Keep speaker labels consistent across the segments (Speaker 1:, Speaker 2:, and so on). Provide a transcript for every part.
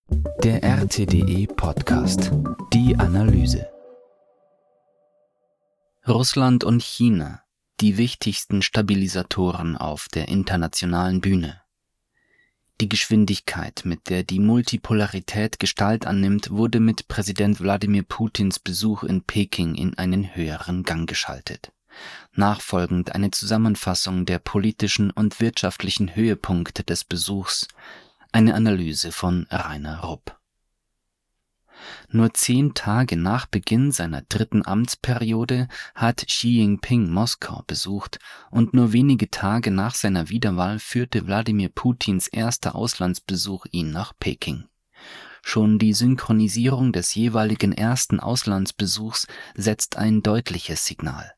Speaker 1: Der RTDE Podcast. Die Analyse. Russland und China, die wichtigsten Stabilisatoren auf der internationalen Bühne. Die Geschwindigkeit, mit der die Multipolarität Gestalt annimmt, wurde mit Präsident Wladimir Putins Besuch in Peking in einen höheren Gang geschaltet. Nachfolgend eine Zusammenfassung der politischen und wirtschaftlichen Höhepunkte des Besuchs, eine Analyse von Rainer Rupp. Nur 10 Tage nach Beginn seiner 3. Amtsperiode hat Xi Jinping Moskau besucht und nur wenige Tage nach seiner Wiederwahl führte Wladimir Putins erster Auslandsbesuch ihn nach Peking. Schon die Synchronisierung des jeweiligen ersten Auslandsbesuchs setzt ein deutliches Signal.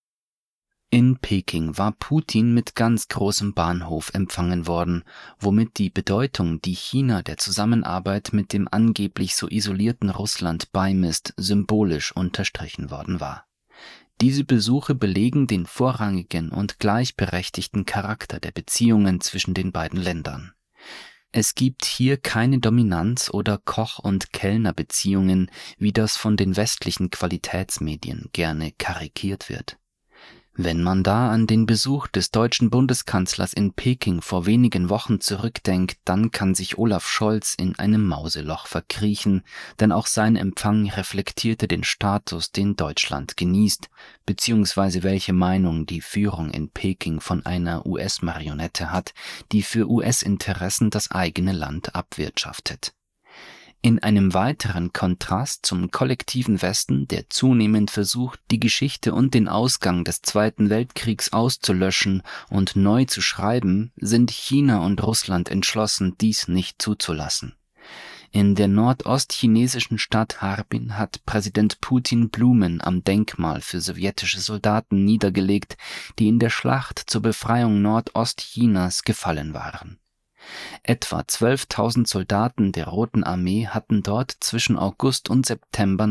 Speaker 1: In Peking war Putin mit ganz großem Bahnhof empfangen worden, womit die Bedeutung, die China der Zusammenarbeit mit dem angeblich so isolierten Russland beimisst, symbolisch unterstrichen worden war. Diese Besuche belegen den vorrangigen und gleichberechtigten Charakter der Beziehungen zwischen den beiden Ländern. Es gibt hier keine Dominanz- oder Koch- und Kellnerbeziehungen, wie das von den westlichen Qualitätsmedien gerne karikiert wird. Wenn man da an den Besuch des deutschen Bundeskanzlers in Peking vor wenigen Wochen zurückdenkt, dann kann sich Olaf Scholz in einem Mauseloch verkriechen, denn auch sein Empfang reflektierte den Status, den Deutschland genießt, beziehungsweise welche Meinung die Führung in Peking von einer US-Marionette hat, die für US-Interessen das eigene Land abwirtschaftet. In einem weiteren Kontrast zum kollektiven Westen, der zunehmend versucht, die Geschichte und den Ausgang des Zweiten Weltkriegs auszulöschen und neu zu schreiben, sind China und Russland entschlossen, dies nicht zuzulassen. In der nordostchinesischen Stadt Harbin hat Präsident Putin Blumen am Denkmal für sowjetische Soldaten niedergelegt, die in der Schlacht zur Befreiung Nordostchinas gefallen waren. Etwa 12.000 Soldaten der Roten Armee hatten dort zwischen August und September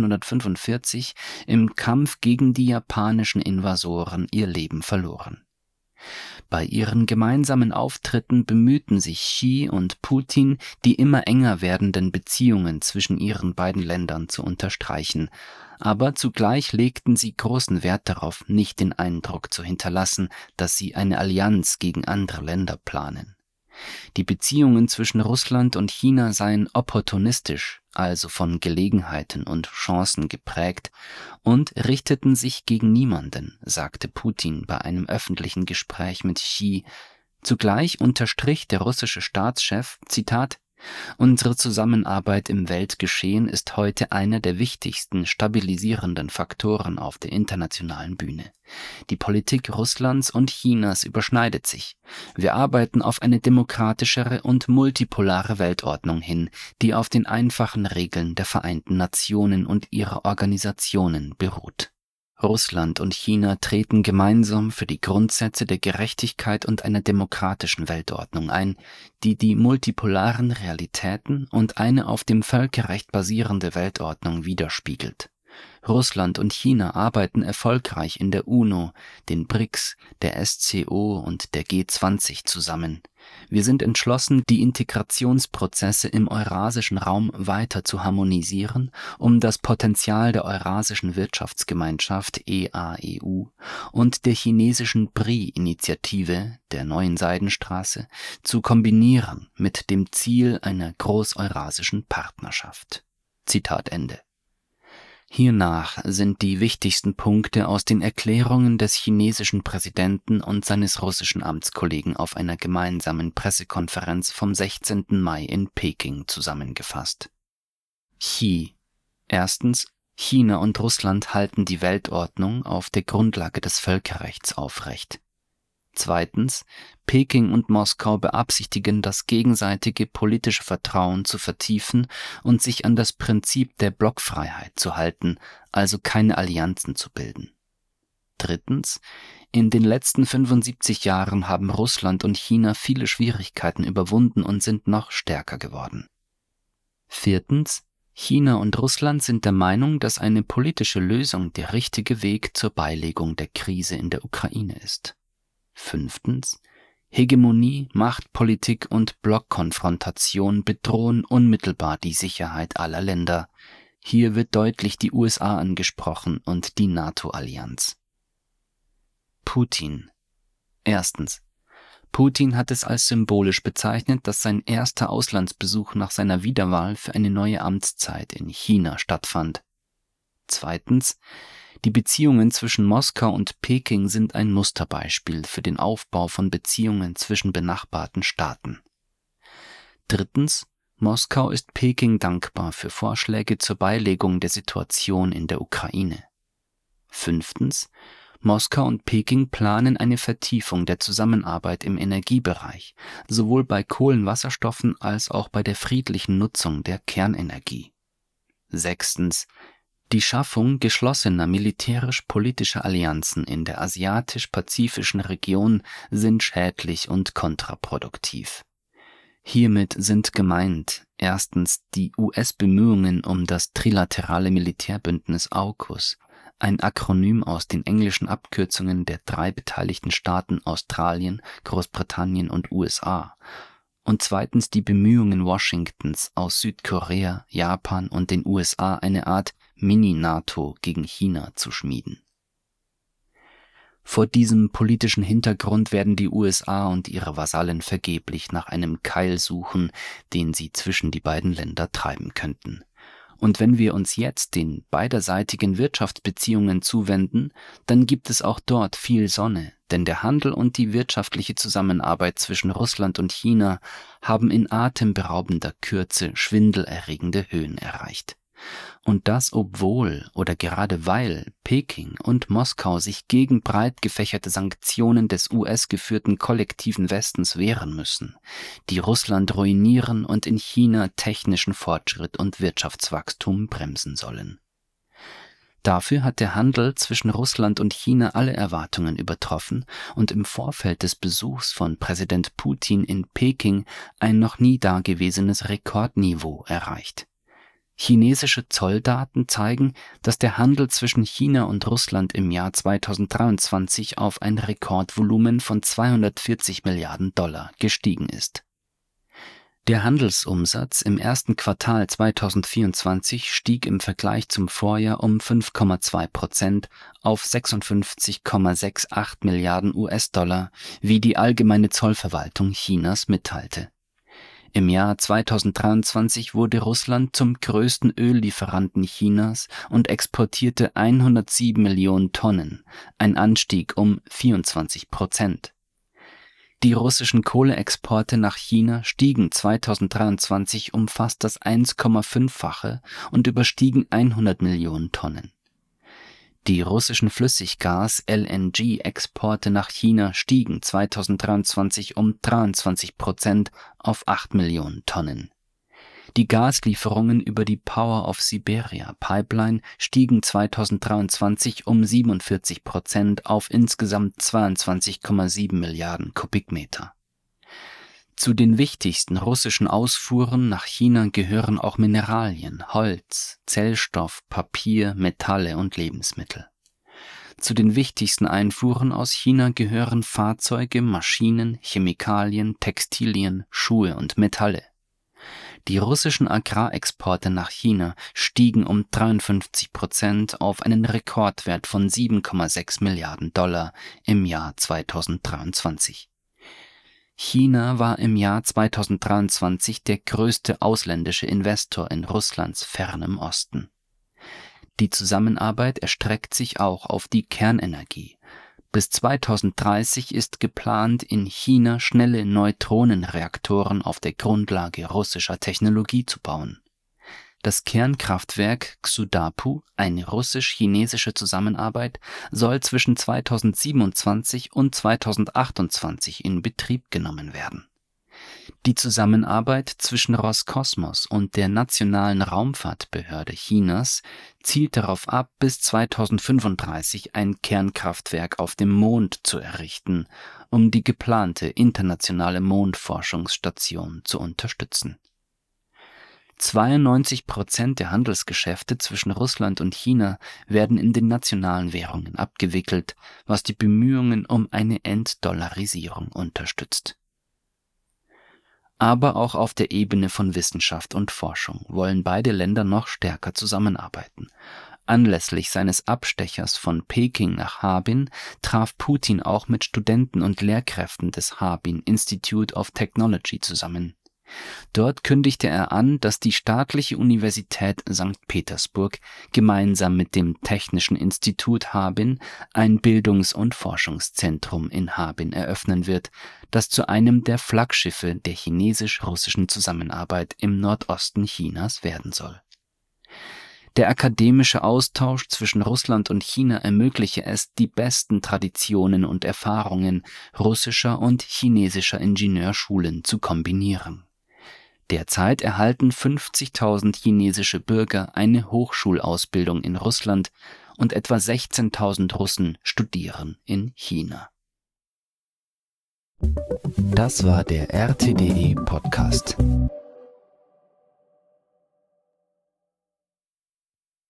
Speaker 1: 1945 im Kampf gegen die japanischen Invasoren ihr Leben verloren. Bei ihren gemeinsamen Auftritten bemühten sich Xi und Putin, die immer enger werdenden Beziehungen zwischen ihren beiden Ländern zu unterstreichen, aber zugleich legten sie großen Wert darauf, nicht den Eindruck zu hinterlassen, dass sie eine Allianz gegen andere Länder planen. Die Beziehungen zwischen Russland und China seien opportunistisch, also von Gelegenheiten und Chancen geprägt, und richteten sich gegen niemanden, sagte Putin bei einem öffentlichen Gespräch mit Xi. Zugleich unterstrich der russische Staatschef, Zitat, „Unsere Zusammenarbeit im Weltgeschehen ist heute einer der wichtigsten stabilisierenden Faktoren auf der internationalen Bühne. Die Politik Russlands und Chinas überschneidet sich. Wir arbeiten auf eine demokratischere und multipolare Weltordnung hin, die auf den einfachen Regeln der Vereinten Nationen und ihrer Organisationen beruht. Russland und China treten gemeinsam für die Grundsätze der Gerechtigkeit und einer demokratischen Weltordnung ein, die die multipolaren Realitäten und eine auf dem Völkerrecht basierende Weltordnung widerspiegelt. Russland und China arbeiten erfolgreich in der UNO, den BRICS, der SCO und der G20 zusammen. Wir sind entschlossen, die Integrationsprozesse im eurasischen Raum weiter zu harmonisieren, um das Potenzial der Eurasischen Wirtschaftsgemeinschaft EAEU und der chinesischen BRI-Initiative, der neuen Seidenstraße, zu kombinieren mit dem Ziel einer großeurasischen Partnerschaft. Zitat Ende. Hiernach sind die wichtigsten Punkte aus den Erklärungen des chinesischen Präsidenten und seines russischen Amtskollegen auf einer gemeinsamen Pressekonferenz vom 16. Mai in Peking zusammengefasst. Xi. Erstens, China und Russland halten die Weltordnung auf der Grundlage des Völkerrechts aufrecht. Zweitens, Peking und Moskau beabsichtigen, das gegenseitige politische Vertrauen zu vertiefen und sich an das Prinzip der Blockfreiheit zu halten, also keine Allianzen zu bilden. Drittens, in den letzten 75 Jahren haben Russland und China viele Schwierigkeiten überwunden und sind noch stärker geworden. Viertens, China und Russland sind der Meinung, dass eine politische Lösung der richtige Weg zur Beilegung der Krise in der Ukraine ist. Fünftens, Hegemonie, Machtpolitik und Blockkonfrontation bedrohen unmittelbar die Sicherheit aller Länder. Hier wird deutlich die USA angesprochen und die NATO-Allianz. Putin. Erstens. Putin hat es als symbolisch bezeichnet, dass sein erster Auslandsbesuch nach seiner Wiederwahl für eine neue Amtszeit in China stattfand. Zweitens. Die Beziehungen zwischen Moskau und Peking sind ein Musterbeispiel für den Aufbau von Beziehungen zwischen benachbarten Staaten. Drittens. Moskau ist Peking dankbar für Vorschläge zur Beilegung der Situation in der Ukraine. Fünftens. Moskau und Peking planen eine Vertiefung der Zusammenarbeit im Energiebereich, sowohl bei Kohlenwasserstoffen als auch bei der friedlichen Nutzung der Kernenergie. Sechstens. Die Schaffung geschlossener militärisch-politischer Allianzen in der asiatisch-pazifischen Region sind schädlich und kontraproduktiv. Hiermit sind gemeint erstens die US-Bemühungen um das trilaterale Militärbündnis AUKUS, ein Akronym aus den englischen Abkürzungen der 3 beteiligten Staaten Australien, Großbritannien und USA, und zweitens die Bemühungen Washingtons aus Südkorea, Japan und den USA eine Art Mini-NATO gegen China zu schmieden. Vor diesem politischen Hintergrund werden die USA und ihre Vasallen vergeblich nach einem Keil suchen, den sie zwischen die beiden Länder treiben könnten. Und wenn wir uns jetzt den beiderseitigen Wirtschaftsbeziehungen zuwenden, dann gibt es auch dort viel Sonne, denn der Handel und die wirtschaftliche Zusammenarbeit zwischen Russland und China haben in atemberaubender Kürze schwindelerregende Höhen erreicht. Und das obwohl oder gerade weil Peking und Moskau sich gegen breit gefächerte Sanktionen des US-geführten kollektiven Westens wehren müssen, die Russland ruinieren und in China technischen Fortschritt und Wirtschaftswachstum bremsen sollen. Dafür hat der Handel zwischen Russland und China alle Erwartungen übertroffen und im Vorfeld des Besuchs von Präsident Putin in Peking ein noch nie dagewesenes Rekordniveau erreicht. Chinesische Zolldaten zeigen, dass der Handel zwischen China und Russland im Jahr 2023 auf ein Rekordvolumen von 240 Milliarden $ gestiegen ist. Der Handelsumsatz im ersten Quartal 2024 stieg im Vergleich zum Vorjahr um 5,2% auf 56,68 Milliarden US-Dollar, wie die Allgemeine Zollverwaltung Chinas mitteilte. Im Jahr 2023 wurde Russland zum größten Öllieferanten Chinas und exportierte 107 Millionen Tonnen, ein Anstieg um 24%. Die russischen Kohleexporte nach China stiegen 2023 um fast das 1,5-fache und überstiegen 100 Millionen Tonnen. Die russischen Flüssiggas-LNG-Exporte nach China stiegen 2023 um 23% auf 8 Millionen Tonnen. Die Gaslieferungen über die Power of Siberia Pipeline stiegen 2023 um 47% auf insgesamt 22,7 Milliarden Kubikmeter. Zu den wichtigsten russischen Ausfuhren nach China gehören auch Mineralien, Holz, Zellstoff, Papier, Metalle und Lebensmittel. Zu den wichtigsten Einfuhren aus China gehören Fahrzeuge, Maschinen, Chemikalien, Textilien, Schuhe und Metalle. Die russischen Agrarexporte nach China stiegen um 53% auf einen Rekordwert von 7,6 Milliarden $ im Jahr 2023. China war im Jahr 2023 der größte ausländische Investor in Russlands fernem Osten. Die Zusammenarbeit erstreckt sich auch auf die Kernenergie. Bis 2030 ist geplant, in China schnelle Neutronenreaktoren auf der Grundlage russischer Technologie zu bauen. Das Kernkraftwerk Xutapu, eine russisch-chinesische Zusammenarbeit, soll zwischen 2027 und 2028 in Betrieb genommen werden. Die Zusammenarbeit zwischen Roskosmos und der Nationalen Raumfahrtbehörde Chinas zielt darauf ab, bis 2035 ein Kernkraftwerk auf dem Mond zu errichten, um die geplante internationale Mondforschungsstation zu unterstützen. 92% der Handelsgeschäfte zwischen Russland und China werden in den nationalen Währungen abgewickelt, was die Bemühungen um eine Entdollarisierung unterstützt. Aber auch auf der Ebene von Wissenschaft und Forschung wollen beide Länder noch stärker zusammenarbeiten. Anlässlich seines Abstechers von Peking nach Harbin traf Putin auch mit Studenten und Lehrkräften des Harbin Institute of Technology zusammen. Dort kündigte er an, dass die staatliche Universität St. Petersburg gemeinsam mit dem Technischen Institut Harbin ein Bildungs- und Forschungszentrum in Harbin eröffnen wird, das zu einem der Flaggschiffe der chinesisch-russischen Zusammenarbeit im Nordosten Chinas werden soll. Der akademische Austausch zwischen Russland und China ermögliche es, die besten Traditionen und Erfahrungen russischer und chinesischer Ingenieurschulen zu kombinieren. Derzeit erhalten 50.000 chinesische Bürger eine Hochschulausbildung in Russland und etwa 16.000 Russen studieren in China. Das war der RTDE Podcast.